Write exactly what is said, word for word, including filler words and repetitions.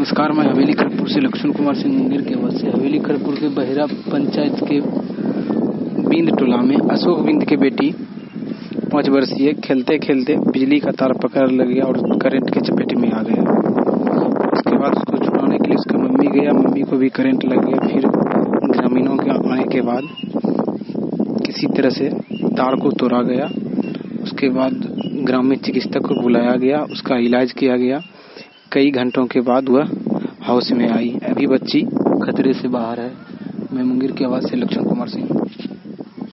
नमस्कार, मैं हवेली खड़गपुर से लक्ष्मण कुमार सिंह मुंगेर के आवाज से। हवेली खड़गपुर के बहेरा पंचायत के बिंद टोला में अशोक बिंद के बेटी पाँच वर्षीय खेलते खेलते बिजली का तार पकड़ लग गया और करंट के चपेट में आ गया। उसके बाद उसको छुड़ाने के लिए उसका मम्मी गया, मम्मी को भी करंट लग गया। फिर ग्रामीणों के आने के बाद किसी तरह से तार को तोड़ा गया। उसके बाद ग्रामीण चिकित्सक को बुलाया गया, उसका इलाज किया गया। कई घंटों के बाद वह होश में आई। अभी बच्ची खतरे से बाहर है। मैं मुंगेर की आवाज से लक्ष्मण कुमार सिंह।